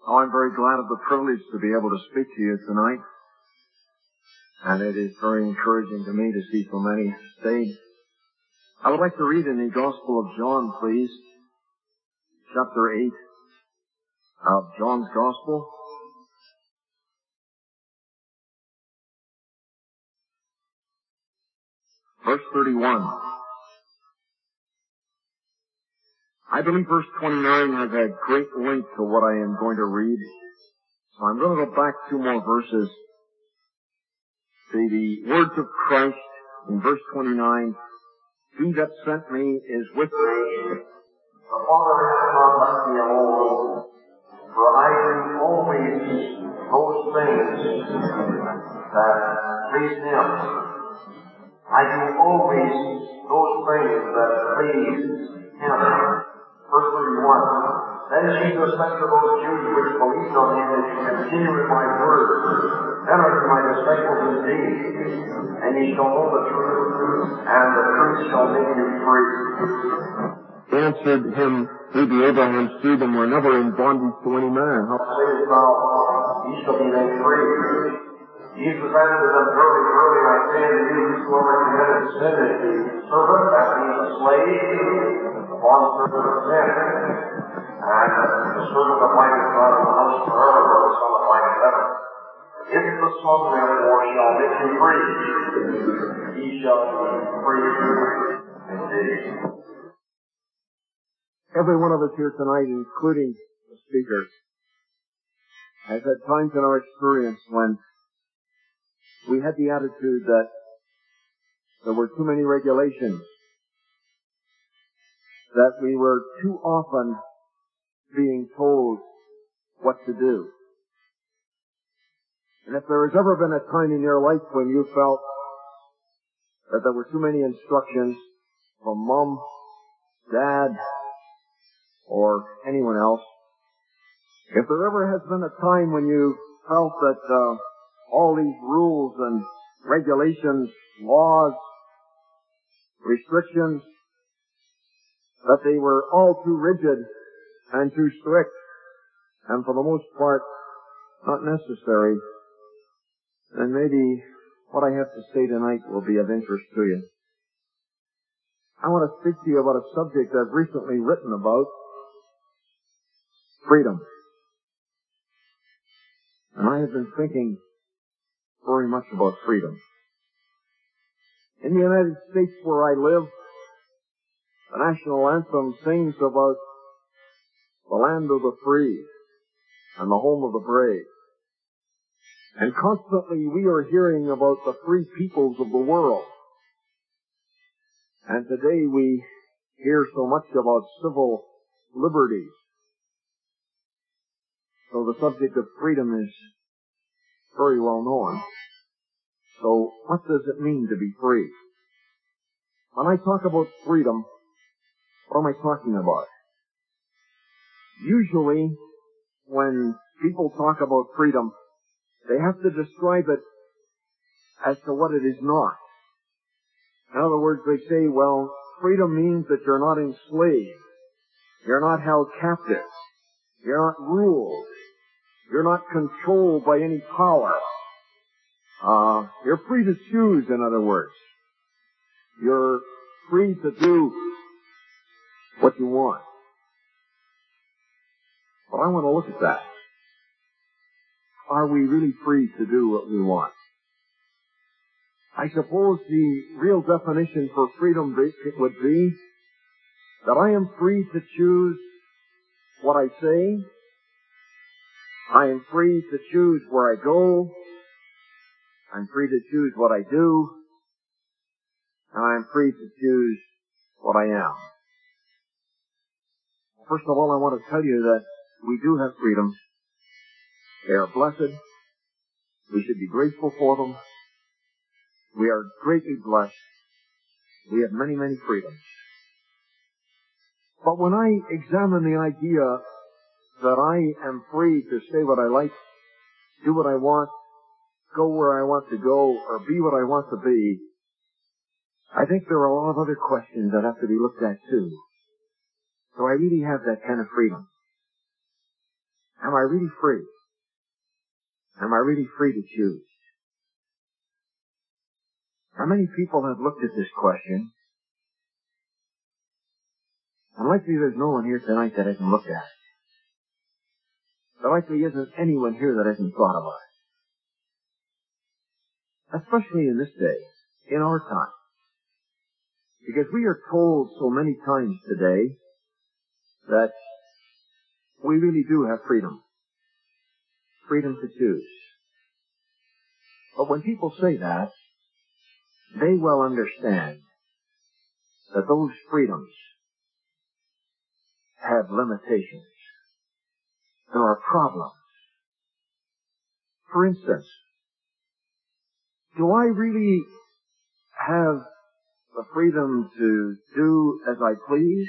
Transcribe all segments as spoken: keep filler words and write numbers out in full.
Oh, I'm very glad of the privilege to be able to speak to you tonight. And it is very encouraging to me to see so many stayed. I would like to read in the Gospel of John, please. Chapter eight of John's Gospel. Verse thirty-one. I believe verse twenty-nine has a great link to what I am going to read. So I'm going to go back two more verses. See, the words of Christ in verse twenty-nine, He that sent me is with me. The Father has not left me alone, for I do always those things that please Him. I do always those things that please Him. Verse thirty-one. Then Jesus said to those Jews which believed on Him, if you continue in my word, then are you my disciples indeed, and ye shall know the truth, and the truth shall make you free. Answered him, we be Abraham's seed, and were never in bondage to any man. How sayest thou, ye shall be made free? Jesus answered them, verily, verily, I say unto you, whosoever committeth sin is the servant, that means a slave, the bondservant of sin. And the servant abideth not in the house forever, but the Son abideth ever. If the Son therefore shall make you free, ye shall be free indeed. Every one of us here tonight, including the speaker, has had times in our experience when we had the attitude that there were too many regulations, that we were too often being told what to do. And if there has ever been a time in your life when you felt that there were too many instructions from mom, dad, or anyone else, if there ever has been a time when you felt that uh, all these rules and regulations, laws, restrictions, that they were all too rigid and too strict, and for the most part, not necessary, then maybe what I have to say tonight will be of interest to you. I want to speak to you about a subject I've recently written about, freedom. And I have been thinking very much about freedom. In the United States where I live, the national anthem sings about the land of the free and the home of the brave. And constantly we are hearing about the free peoples of the world. And today we hear so much about civil liberties. So the subject of freedom is very well known. So what does it mean to be free? When I talk about freedom, what am I talking about? Usually, when people talk about freedom, they have to describe it as to what it is not. In other words, they say, well, freedom means that you're not enslaved. You're not held captive. You're not ruled. You're not controlled by any power. Uh, you're free to choose, in other words. You're free to do what you want. But I want to look at that. Are we really free to do what we want? I suppose the real definition for freedom would be that I am free to choose what I say. I am free to choose where I go. I'm free to choose what I do. And I'm free to choose what I am. First of all, I want to tell you that we do have freedom. They are blessed. We should be grateful for them. We are greatly blessed. We have many, many freedoms. But when I examine the idea that I am free to say what I like, do what I want, go where I want to go, or be what I want to be, I think there are a lot of other questions that have to be looked at too. So I really have that kind of freedom. Am I really free? Am I really free to choose? Now, many people have looked at this question, and likely there's no one here tonight that hasn't looked at it. There likely isn't anyone here that hasn't thought about it. Especially in this day, in our time. Because we are told so many times today that we really do have freedom. Freedom to choose. But when people say that, they well understand that those freedoms have limitations. There are problems. For instance, do I really have the freedom to do as I please?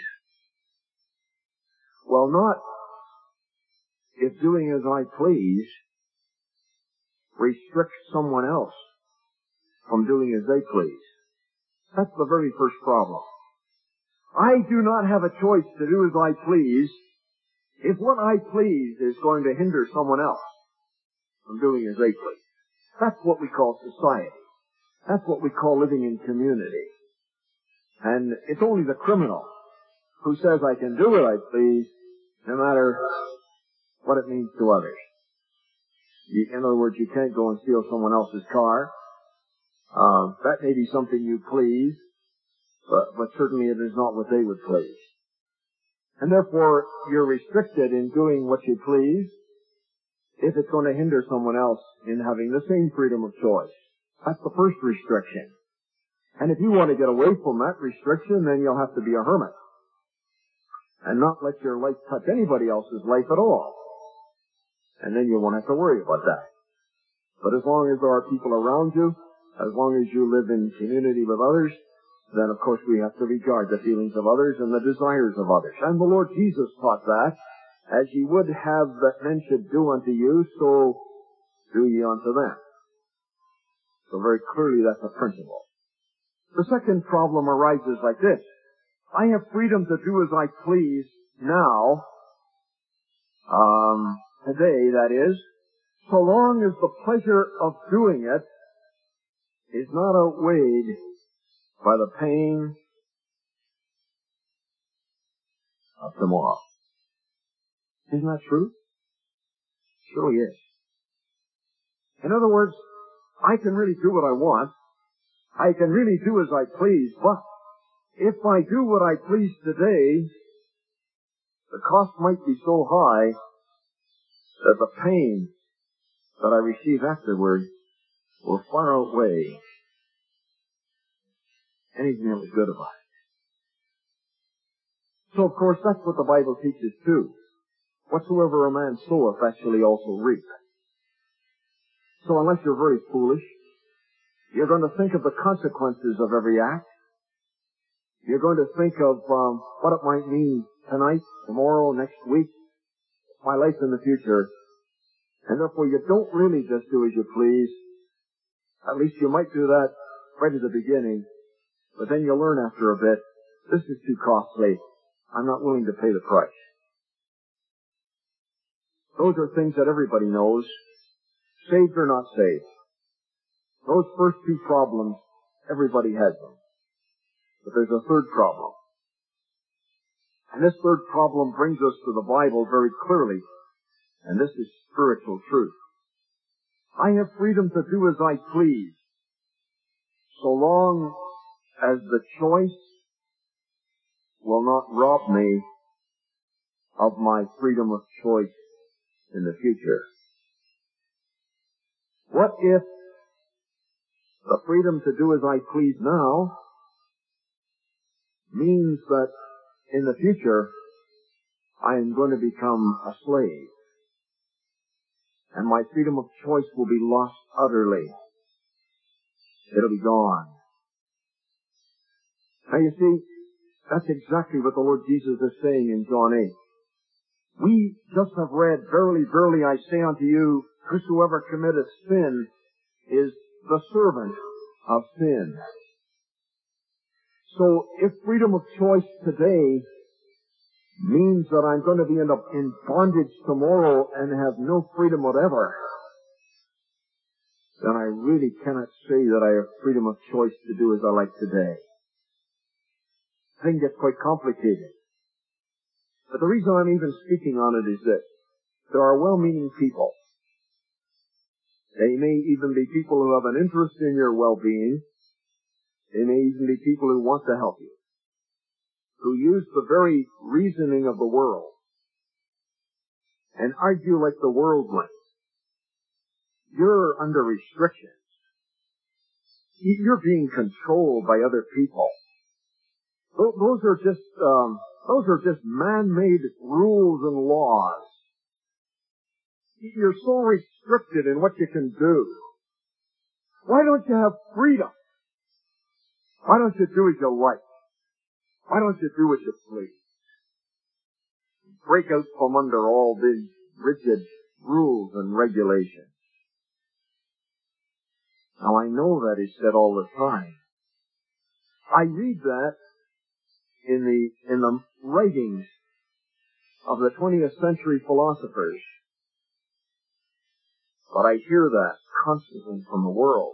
Well, not if doing as I please restricts someone else from doing as they please. That's the very first problem. I do not have a choice to do as I please if what I please is going to hinder someone else from doing as they please. That's what we call society. That's what we call living in community. And it's only the criminal who says I can do what I please no matter what it means to others. You, in other words, you can't go and steal someone else's car. Uh, that may be something you please, but, but certainly it is not what they would please. And therefore, you're restricted in doing what you please if it's going to hinder someone else in having the same freedom of choice. That's the first restriction. And if you want to get away from that restriction, then you'll have to be a hermit and not let your life touch anybody else's life at all. And then you won't have to worry about that. But as long as there are people around you, as long as you live in community with others, then of course we have to regard the feelings of others and the desires of others. And the Lord Jesus taught that, as ye would have that men should do unto you, so do ye unto them. So very clearly that's a principle. The second problem arises like this. I have freedom to do as I please now, um, today that is, so long as the pleasure of doing it is not outweighed by the pain of tomorrow. Isn't that true? Surely is. In other words, I can really do what I want. I can really do as I please, but if I do what I please today, the cost might be so high that the pain that I receive afterward will far outweigh anything that was good about it. So, of course, that's what the Bible teaches too. Whatsoever a man soweth, that shall he also reap. So unless you're very foolish, you're going to think of the consequences of every act. You're going to think of um, what it might mean tonight, tomorrow, next week, my life in the future. And therefore you don't really just do as you please. At least you might do that right at the beginning. But then you'll learn after a bit, this is too costly. I'm not willing to pay the price. Those are things that everybody knows, saved or not saved. Those first two problems, everybody has them. But there's a third problem. And this third problem brings us to the Bible very clearly. And this is spiritual truth. I have freedom to do as I please, so long as the choice will not rob me of my freedom of choice in the future. What if the freedom to do as I please now means that in the future I am going to become a slave, and my freedom of choice will be lost utterly? It'll be gone. Now you see, that's exactly what the Lord Jesus is saying in John eight. We just have read, verily, verily, I say unto you, whosoever committeth sin is the servant of sin. So if freedom of choice today means means that I'm going to be in, a, in bondage tomorrow and have no freedom whatever, then I really cannot say that I have freedom of choice to do as I like today. The thing gets quite complicated. But the reason I'm even speaking on it is this. There are well-meaning people. They may even be people who have an interest in your well-being. They may even be people who want to help you, who use the very reasoning of the world and argue like the worldlings. You're under restrictions. You're being controlled by other people. Those are just, um, those are just man-made rules and laws. You're so restricted in what you can do. Why don't you have freedom? Why don't you do as you like? Why don't you do as you please? Break out from under all these rigid rules and regulations. Now I know that is said all the time. I read that in the, in the writings of the twentieth century philosophers. But I hear that constantly from the world.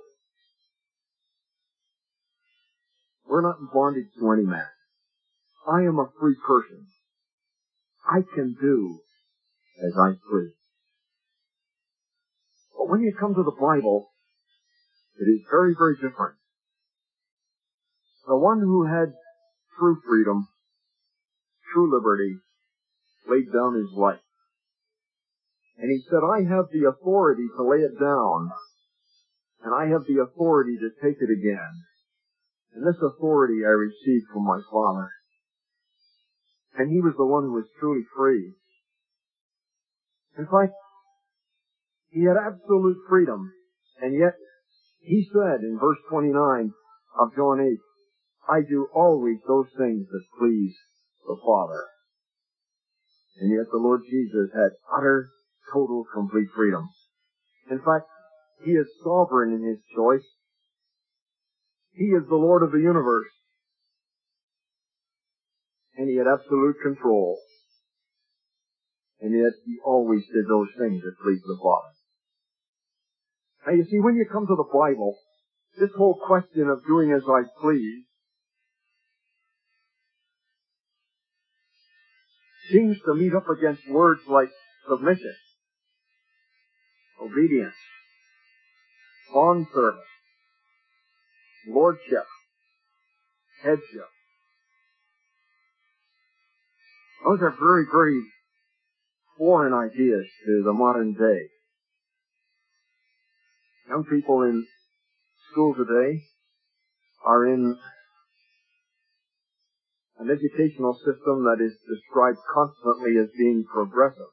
We're not in bondage to any man. I am a free person. I can do as I please. But when you come to the Bible, it is very, very different. The one who had true freedom, true liberty, laid down his life. And he said, I have the authority to lay it down, and I have the authority to take it again. And this authority I received from my Father. And he was the one who was truly free. In fact, he had absolute freedom, and yet he said in verse twenty-nine of John eight, I do always those things that please the Father. And yet the Lord Jesus had utter, total, complete freedom. In fact, he is sovereign in his choice. He is the Lord of the universe. And he had absolute control. And yet he always did those things that pleased the Father. Now you see, when you come to the Bible, this whole question of doing as I please seems to meet up against words like submission, obedience, bondservant, lordship, headship. Those are very, very foreign ideas to the modern day. Young people in school today are in an educational system that is described constantly as being progressive.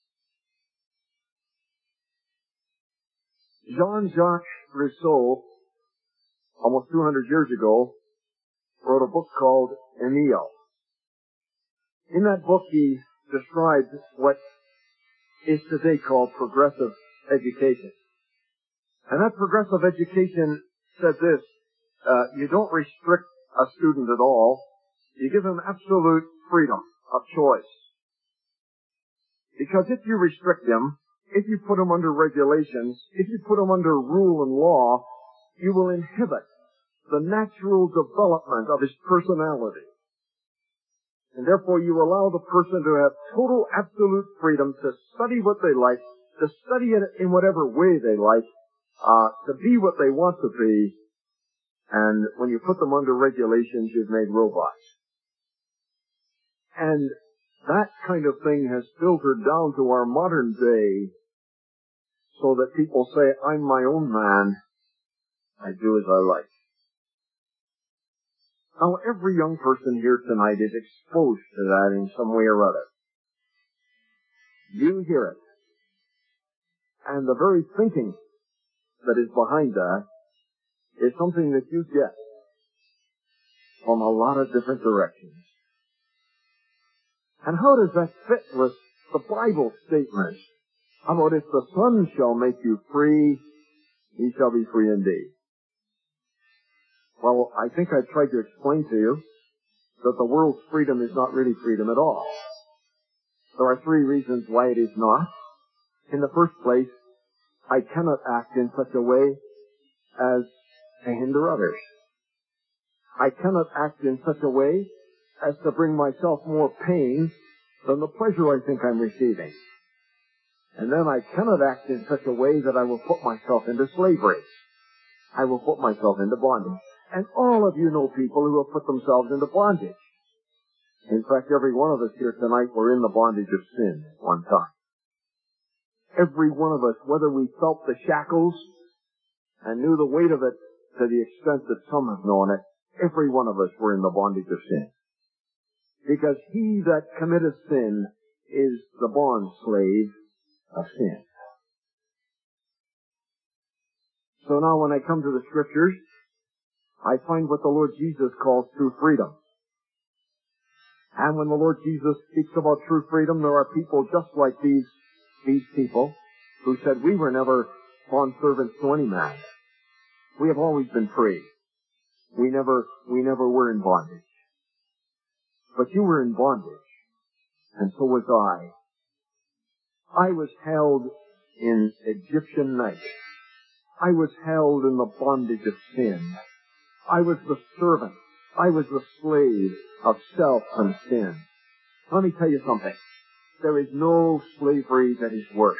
Jean-Jacques Rousseau, almost two hundred years ago, wrote a book called Emile. In that book, he described what is today called progressive education. And that progressive education said this, uh, you don't restrict a student at all. You give him absolute freedom of choice. Because if you restrict him, if you put him under regulations, if you put him under rule and law, you will inhibit the natural development of his personality. And therefore you allow the person to have total absolute freedom to study what they like, to study it in whatever way they like, uh, to be what they want to be. And when you put them under regulations, you've made robots. And that kind of thing has filtered down to our modern day so that people say, I'm my own man. I do as I like. Now, every young person here tonight is exposed to that in some way or other. You hear it. And the very thinking that is behind that is something that you get from a lot of different directions. And how does that fit with the Bible statement about if the Son shall make you free, ye shall be free indeed? Well, I think I tried to explain to you that the world's freedom is not really freedom at all. There are three reasons why it is not. In the first place, I cannot act in such a way as to hinder others. I cannot act in such a way as to bring myself more pain than the pleasure I think I'm receiving. And then I cannot act in such a way that I will put myself into slavery. I will put myself into bondage. And all of you know people who have put themselves into bondage. In fact, every one of us here tonight were in the bondage of sin at one time. Every one of us, whether we felt the shackles and knew the weight of it to the extent that some have known it, every one of us were in the bondage of sin. Because he that committeth sin is the bond slave of sin. So now when I come to the Scriptures, I find what the Lord Jesus calls true freedom. And when the Lord Jesus speaks about true freedom, there are people just like these, these people who said, we were never bond servants to any man. We have always been free. We never, we never were in bondage. But you were in bondage, and so was I. I was held in Egyptian night. I was held in the bondage of sin. I was the servant. I was the slave of self and sin. Let me tell you something. There is no slavery that is worse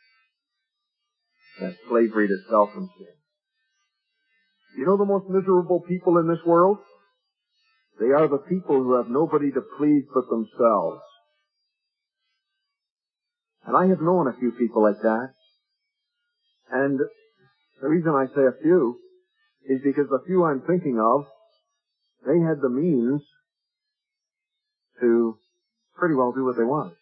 than slavery to self and sin. You know the most miserable people in this world? They are the people who have nobody to please but themselves. And I have known a few people like that. And the reason I say a few is because the few I'm thinking of, they had the means to pretty well do what they wanted.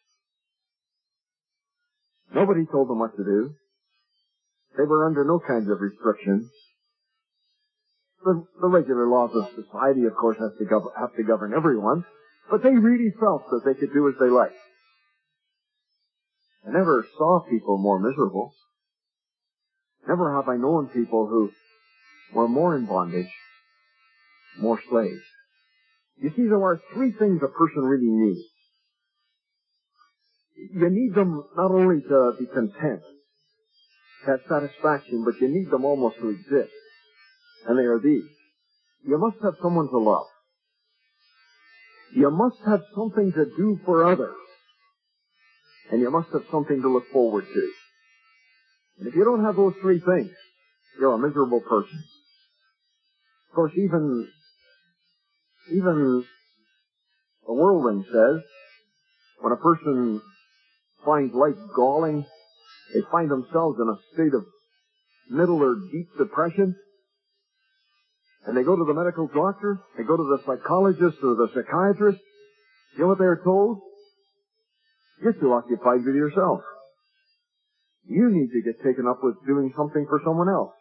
Nobody told them what to do. They were under no kinds of restrictions. The, the regular laws of society, of course, have to, gov- have to govern everyone, but they really felt that they could do as they liked. I never saw people more miserable. Never have I known people who were more in bondage, more slaves. You see, there are three things a person really needs. You need them not only to be content, to have satisfaction, but you need them almost to exist. And they are these. You must have someone to love. You must have something to do for others. And you must have something to look forward to. And if you don't have those three things, you're a miserable person. Of course, even, even the worldling says, when a person finds life galling, they find themselves in a state of middle or deep depression, and they go to the medical doctor, they go to the psychologist or the psychiatrist, you know what they're told? You're too occupied with yourself. You need to get taken up with doing something for someone else.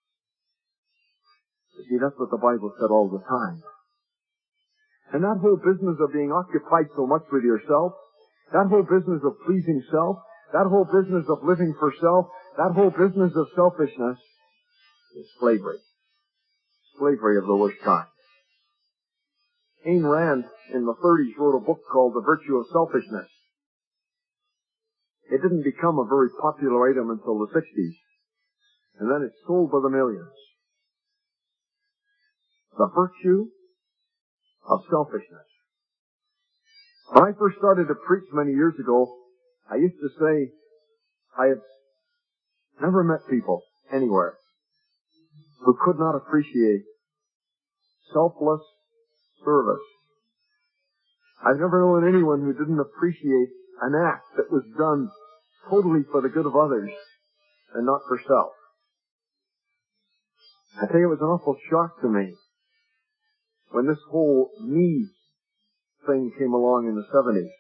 You see, that's what the Bible said all the time. And that whole business of being occupied so much with yourself, that whole business of pleasing self, that whole business of living for self, that whole business of selfishness is slavery. Slavery of the worst kind. Ayn Rand in the thirties wrote a book called The Virtue of Selfishness. It didn't become a very popular item until the sixties, and then it sold by the millions. The virtue of selfishness. When I first started to preach many years ago, I used to say, I have never met people anywhere who could not appreciate selfless service. I've never known anyone who didn't appreciate an act that was done totally for the good of others and not for self. I think it was an awful shock to me when this whole me thing came along in the seventies.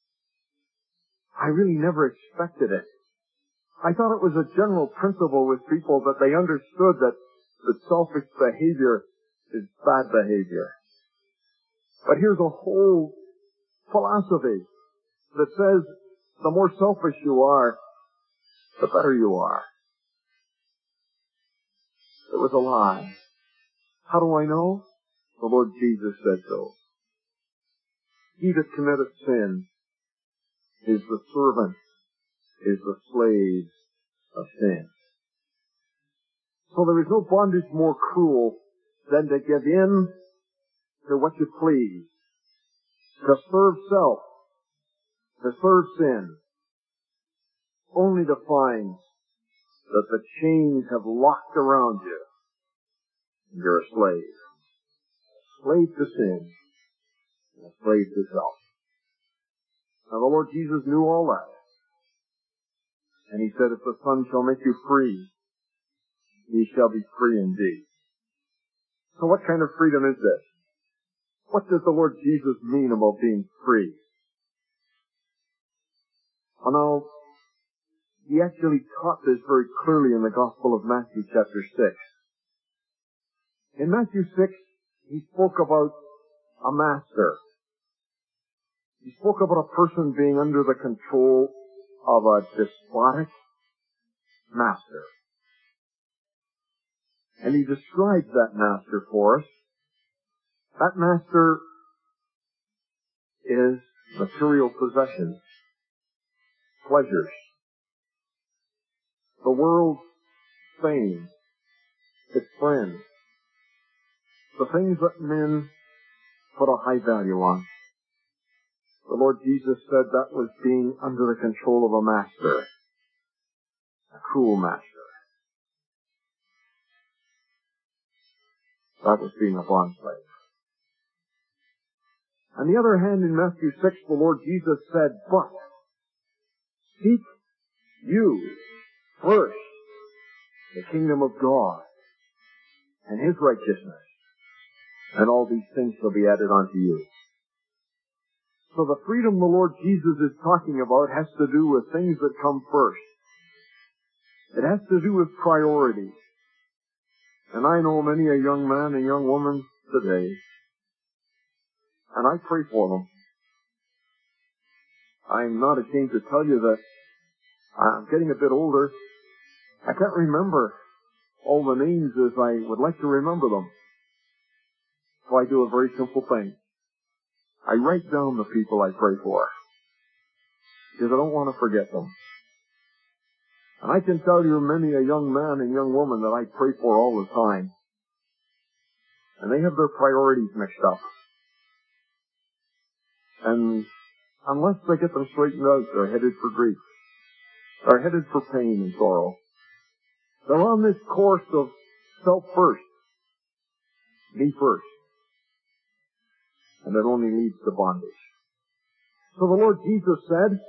I really never expected it. I thought it was a general principle with people that they understood that, that selfish behavior is bad behavior. But here's a whole philosophy that says the more selfish you are, the better you are. It was a lie. How do I know? The Lord Jesus said so. He that committeth sin is the servant, is the slave of sin. So there is no bondage more cruel than to give in to what you please, to serve self, to serve sin, only to find that the chains have locked around you. You're a slave. A slave to sin, and a slave to self. Now the Lord Jesus knew all that. And He said, if the Son shall make you free, ye shall be free indeed. So what kind of freedom is this? What does the Lord Jesus mean about being free? Well, now, He actually taught this very clearly in the Gospel of Matthew chapter six. In Matthew six, He spoke about a master. He spoke about a person being under the control of a despotic master. And He describes that master for us. That master is material possessions, pleasures, the world's fame, its friends, the things that men put a high value on. The Lord Jesus said that was being under the control of a master, a cruel master. That was being a bondslave. On the other hand, in Matthew six, the Lord Jesus said, but seek you first the kingdom of God and His righteousness, and all these things shall be added unto you. So the freedom the Lord Jesus is talking about has to do with things that come first. It has to do with priorities. And I know many a young man and young woman today, and I pray for them. I'm not ashamed to tell you that I'm getting a bit older. I can't remember all the names as I would like to remember them. So I do a very simple thing. I write down the people I pray for, because I don't want to forget them. And I can tell you many a young man and young woman that I pray for all the time. And they have their priorities mixed up. And unless they get them straightened out, they're headed for grief. They're headed for pain and sorrow. They're on this course of self first, me first. And it only leads to bondage. So the Lord Jesus said,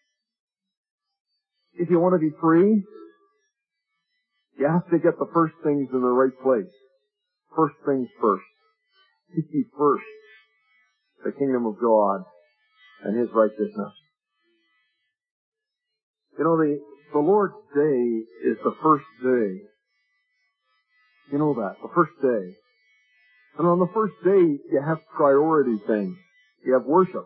if you want to be free, you have to get the first things in the right place. First things first. Seek ye first the kingdom of God and His righteousness. You know, the, the Lord's day is the first day. You know that, the first day. And on the first day, you have priority things. You have worship.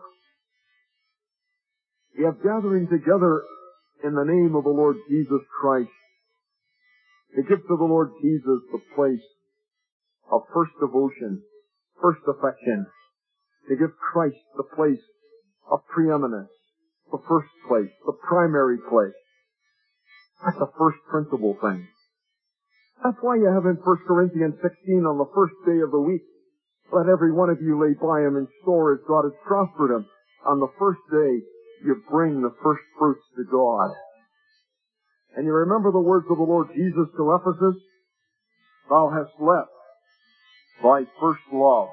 You have gathering together in the name of the Lord Jesus Christ. You give to the Lord Jesus the place of first devotion, first affection. You give Christ the place of preeminence, the first place, the primary place. That's the first principal thing. That's why you have in First Corinthians sixteen, on the first day of the week, let every one of you lay by him in store as God has prospered him. On the first day, you bring the first fruits to God. And you remember the words of the Lord Jesus to Ephesus? Thou hast left thy first love.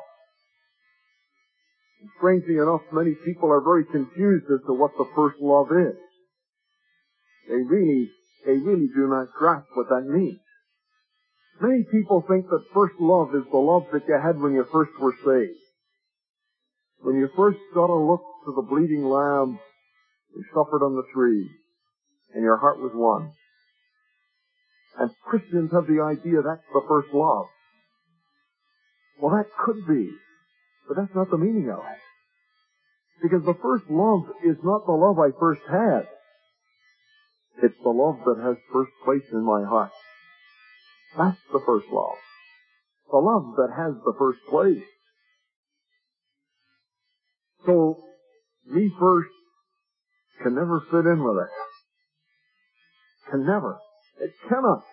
And strangely enough, many people are very confused as to what the first love is. They really, they really do not grasp what that means. Many people think that first love is the love that you had when you first were saved. When you first got a look to the bleeding lamb who suffered on the tree, and your heart was won. And Christians have the idea that's the first love. Well, that could be, but that's not the meaning of it. Because the first love is not the love I first had. It's the love that has first place in my heart. That's the first love. The love that has the first place. So, me first, can never fit in with it. Can never. It cannot.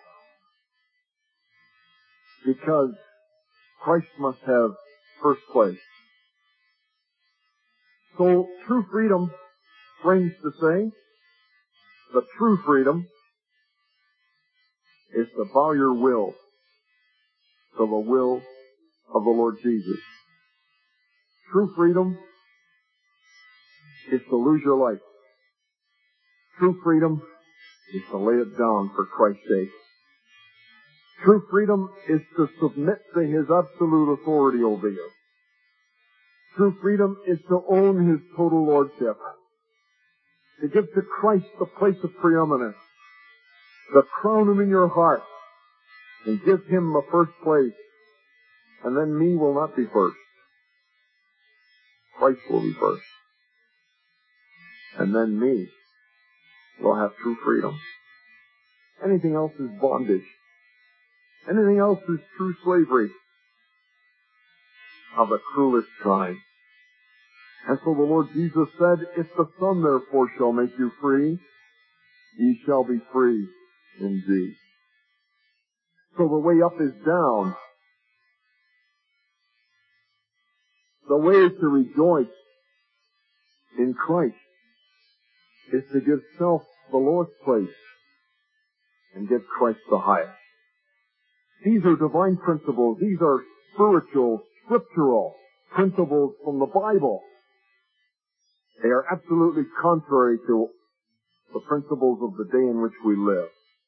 Because Christ must have first place. So true freedom, strange to say, the true freedom is to bow your will to the will of the Lord Jesus. True freedom is to lose your life. True freedom is to lay it down for Christ's sake. True freedom is to submit to His absolute authority over you. True freedom is to own His total lordship. To give to Christ the place of preeminence. To crown Him in your heart. And give Him the first place. And then me will not be first. Christ will be first. And then me will have true freedom. Anything else is bondage. Anything else is true slavery of the cruelest kind. And so the Lord Jesus said, if the Son therefore shall make you free, ye shall be free indeed. So the way up is down. The way to rejoice in Christ is to give self the lowest place and give Christ the highest. These are divine principles. These are spiritual, scriptural principles from the Bible. They are absolutely contrary to the principles of the day in which we live.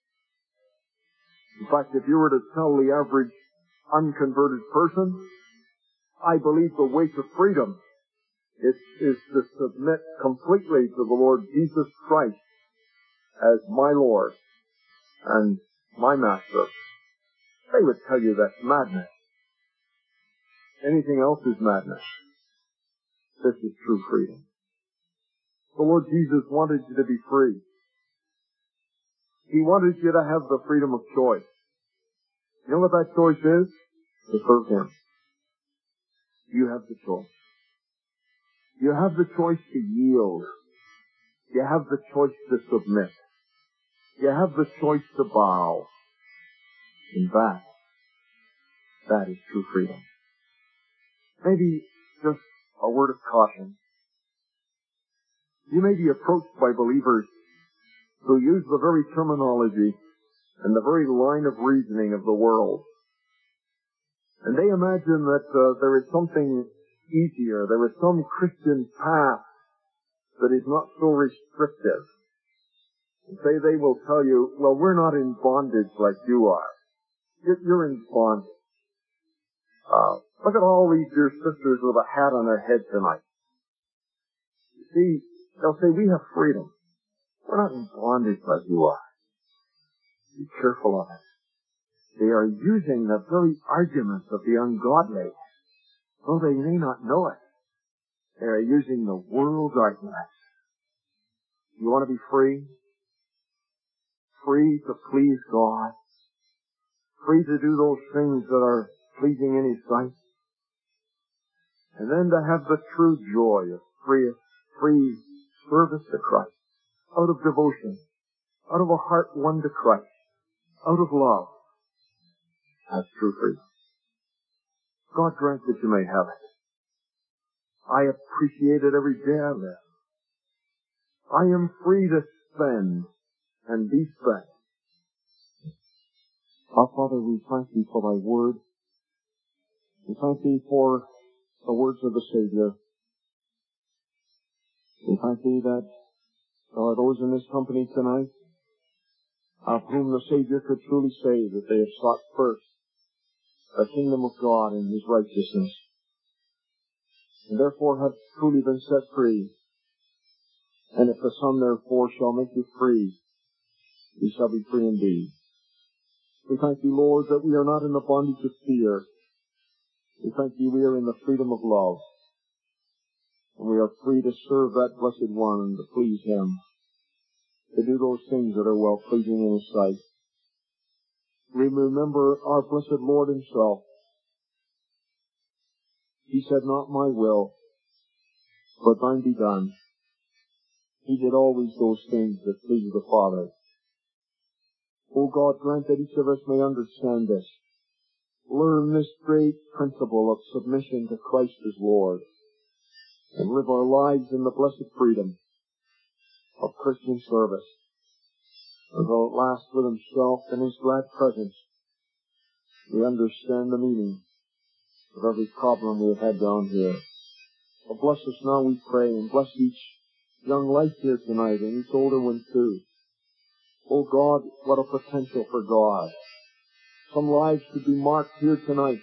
In fact, if you were to tell the average unconverted person, I believe the way to freedom is, is to submit completely to the Lord Jesus Christ as my Lord and my Master, they would tell you that's madness. Anything else is madness. This is true freedom. The Lord Jesus wanted you to be free. He wanted you to have the freedom of choice. You know what that choice is? To serve Him. You have the choice. You have the choice to yield. You have the choice to submit. You have the choice to bow. And that, that is true freedom. Maybe just a word of caution. You may be approached by believers who use the very terminology and the very line of reasoning of the world. And they imagine that uh, there is something easier, there is some Christian path that is not so restrictive. And say they will tell you, well, we're not in bondage like you are. You're, you're in bondage. Uh, look at all these dear sisters with a hat on their head tonight. You see, they'll say, we have freedom. We're not in bondage like you are. Be careful of it. They are using the very arguments of the ungodly, though they may not know it. They are using the world's arguments. You want to be free? Free to please God. Free to do those things that are pleasing in His sight. And then to have the true joy of free, free service to Christ. Out of devotion. Out of a heart won to Christ. Out of love. That's true freedom. God grant that you may have it. I appreciate it every day I live. I am free to spend and be spent. Our Father, we thank Thee for Thy word. We thank Thee for the words of the Savior. We thank Thee that there are those in this company tonight of whom the Savior could truly say that they have sought first the kingdom of God and His righteousness, and therefore have truly been set free. And if the Son therefore shall make you free, ye shall be free indeed. We thank Thee, Lord, that we are not in the bondage of fear. We thank Thee we are in the freedom of love. And we are free to serve that Blessed One and to please Him, to do those things that are well-pleasing in His sight. We remember our blessed Lord Himself. He said, not my will, but Thine be done. He did always those things that pleased the Father. O God, grant that each of us may understand this. Learn this great principle of submission to Christ as Lord, and live our lives in the blessed freedom of Christian service, until at last with Himself and His glad presence we understand the meaning of every problem we have had down here. So bless us now, we pray, and bless each young life here tonight, and each older one too. Oh God, what a potential for God. Some lives could be marked here tonight,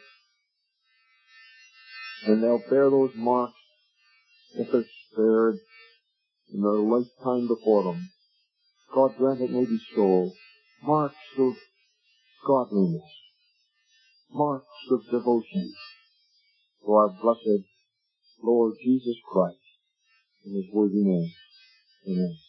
and they'll bear those marks if they're spared in their lifetime before them. God grant it may be so. Marks of godliness, marks of devotion to our blessed Lord Jesus Christ, in His worthy name. Amen.